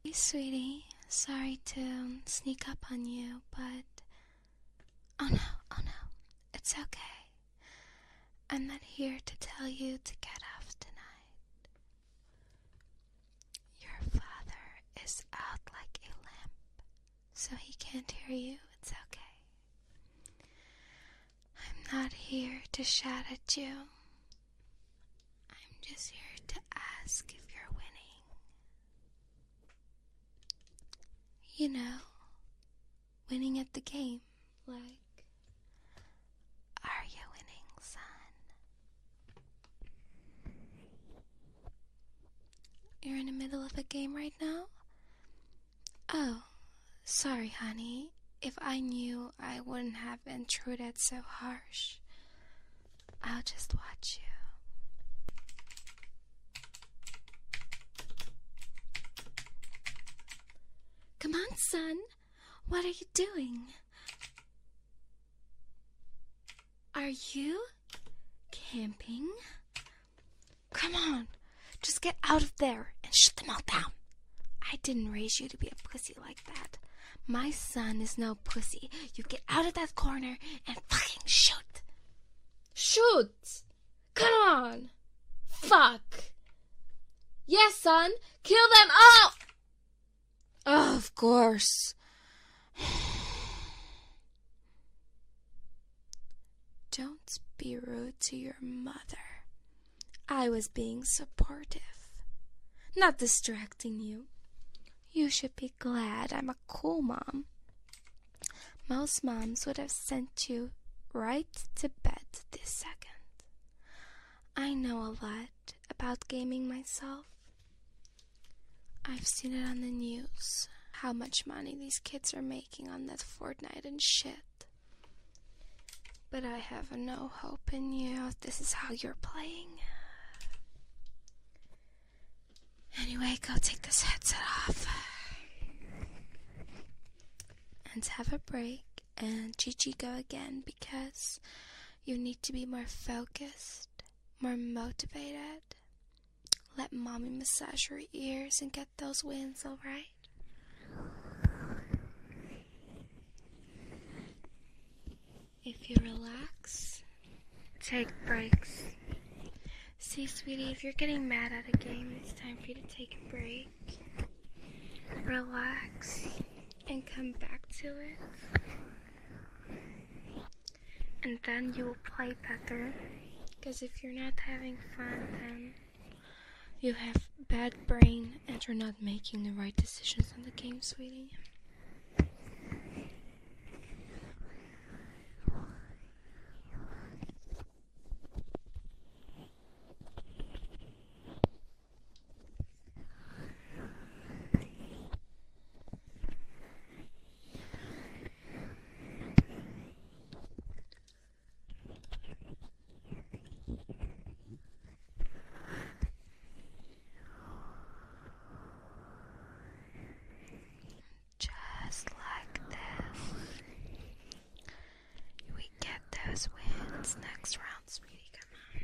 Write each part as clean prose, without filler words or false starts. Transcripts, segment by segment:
Hey, sweetie. Sorry to sneak up on you, but... Oh no. It's okay. I'm not here to tell you to get off tonight. Your father is out like a lamp, so he can't hear you. It's okay. I'm not here to shout at you. I'm just here to ask if you're winning. You know, winning at the game. Like, are you winning, son? You're in the middle of a game right now? Oh, sorry, honey. If I knew, I wouldn't have intruded so harsh. I'll just watch you. Come on, son. What are you doing? Are you camping? Come on. Just get out of there and shut them all down. I didn't raise you to be a pussy like that. My son is no pussy. You get out of that corner and fucking shoot. Shoot! Come on! Fuck! Yes, son! Kill them all! Oh, of course. Don't be rude to your mother. I was being supportive, not distracting you. You should be glad I'm a cool mom. Most moms would have sent you right to bed this second. I know a lot about gaming myself. I've seen it on the news, how much money these kids are making on that Fortnite and shit. But I have no hope in you if this is how you're playing. Anyway, go take this headset off. And have a break and GG go again, because you need to be more focused, more motivated. Let mommy massage your ears and get those wins, alright? If you relax, take breaks. See, sweetie, if you're getting mad at a game, it's time for you to take a break. Relax and come back to it. And then you will play better. Because if you're not having fun, then you have bad brain and you're not making the right decisions on the game, sweetie. Just like this. We get those wins next round, sweetie. Come on.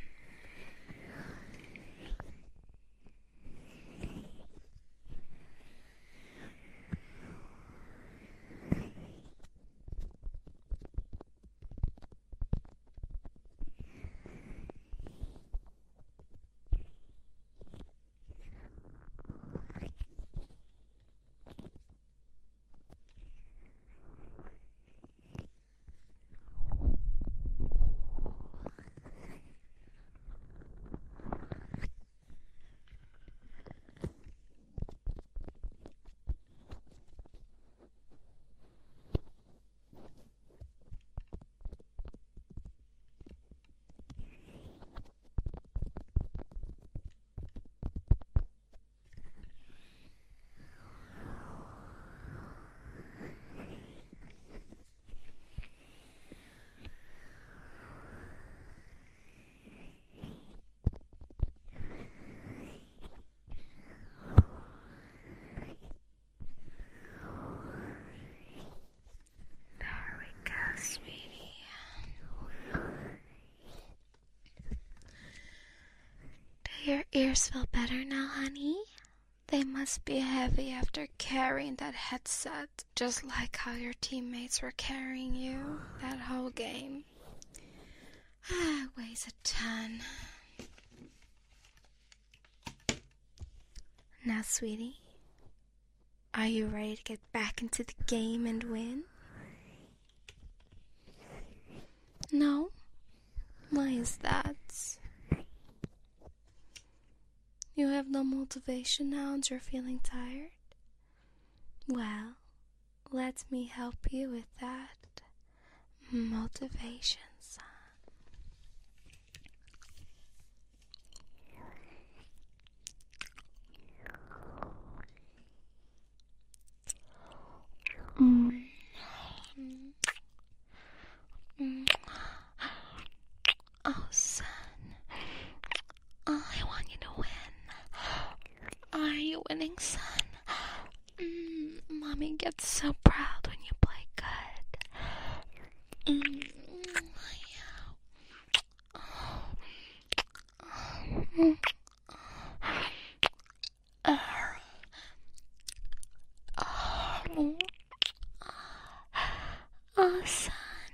Your ears feel better now, honey? They must be heavy after carrying that headset, just like how your teammates were carrying you that whole game. Weighs a ton. Now, sweetie, are you ready to get back into the game and win? No? Why is that? You have no motivation now and you're feeling tired? Well, let me help you with that motivation, son. Oh, son. Oh, I want you to win. Are you winning, son? Mommy gets so proud when you play good. Oh, son.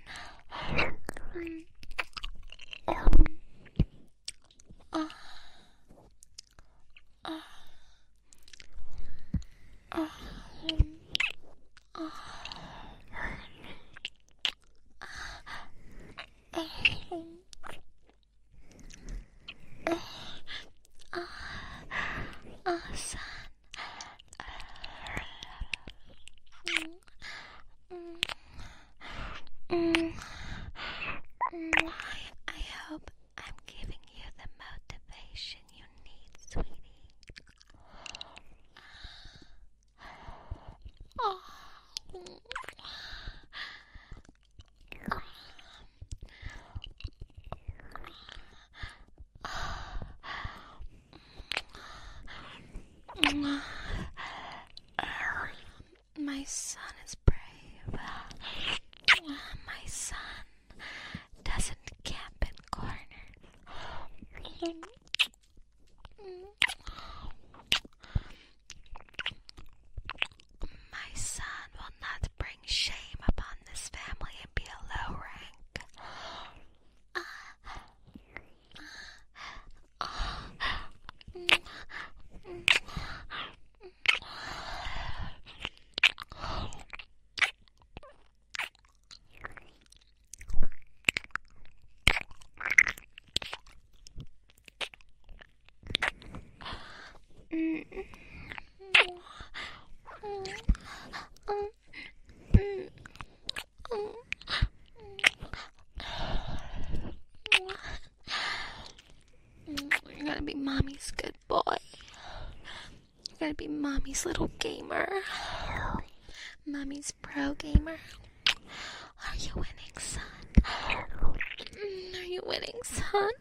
I hope I'm giving you the motivation you need, sweetie. My son is brave. My son doesn't camp in corners. My son will not bring shame upon this family and be a low rank. You're gonna be mommy's good boy. You're gonna be mommy's little gamer. Mommy's pro gamer. Are you winning, son? Are you winning, son?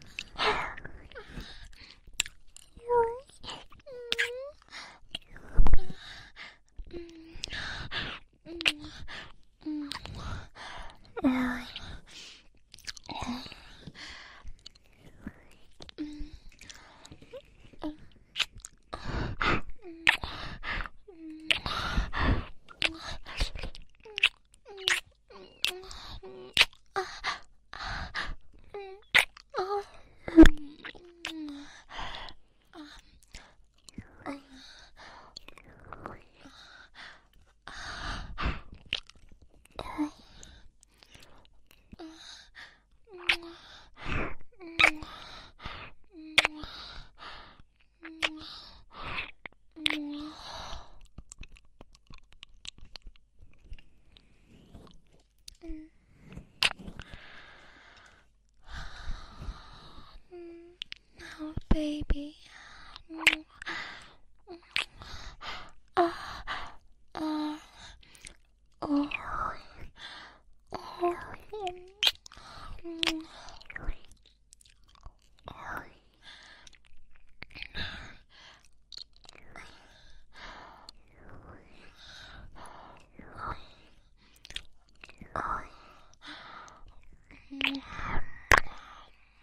Oh, baby.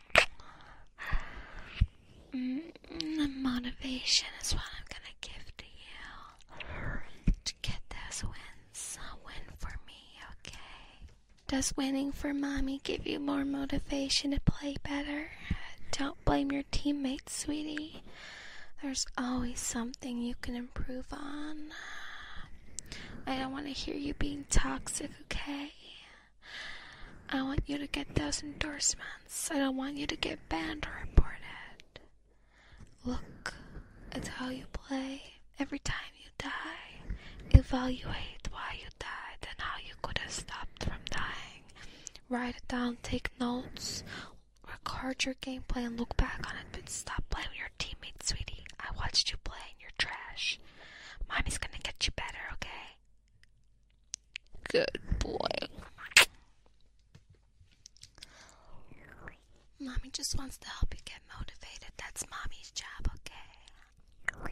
Motivation is what I'm gonna give to you. Does winning for mommy give you more motivation to play better? Don't blame your teammates, sweetie. There's always something you can improve on. I don't want to hear you being toxic, okay? I want you to get those endorsements. I don't want you to get banned or reported. Look, it's how you play. Every time you die, evaluate why you died and how you could have stopped from dying. Write it down, take notes, record your gameplay and look back on it, but stop playing with your teammates, sweetie. I watched you play and you're trash. Mommy's gonna get you better, okay? Good boy. Mommy just wants to help you get motivated. That's mommy's job, okay?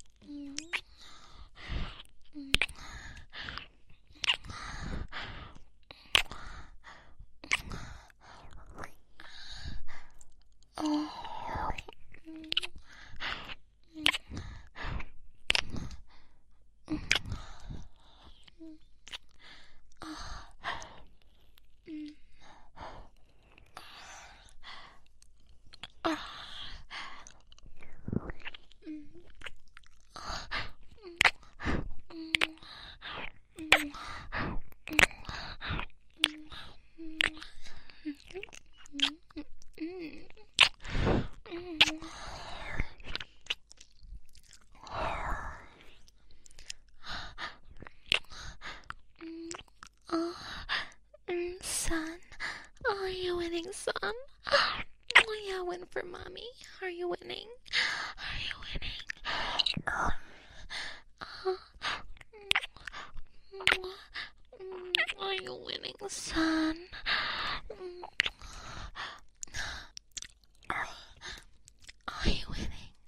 Son, are you winning, son? Oh yeah, win for mommy. Are you winning? Are you winning? Are you winning, son? Are you winning?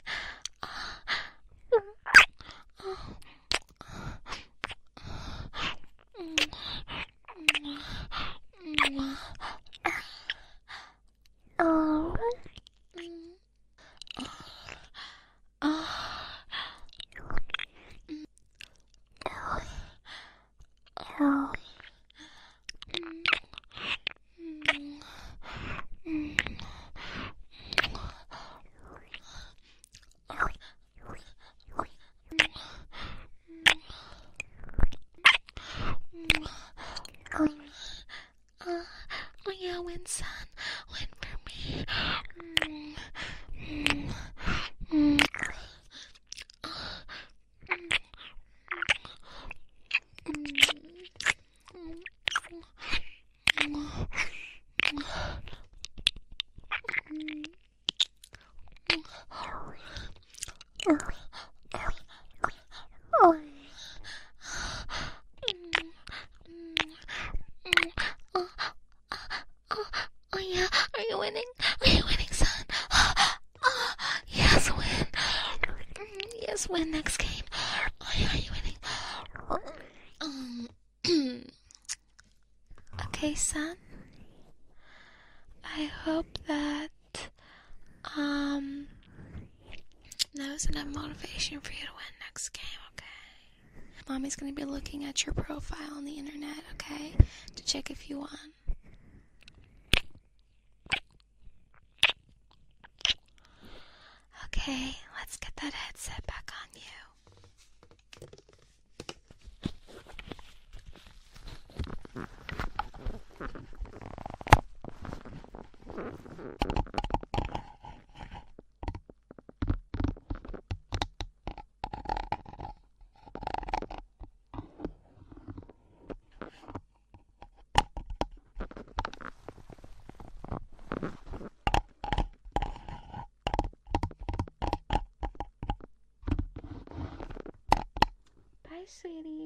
Oh yeah, win, son. Win for me. Oh yeah, are you winning? Are you winning, son? Yes, win. Yes, win next game. Oh yeah, are you winning? Okay, son. I hope that that was enough motivation for you to win next game, okay? Mommy's gonna be looking at your profile on the internet, okay? To check if you won. Okay, let's get that headset back on you. Bye, sweetie.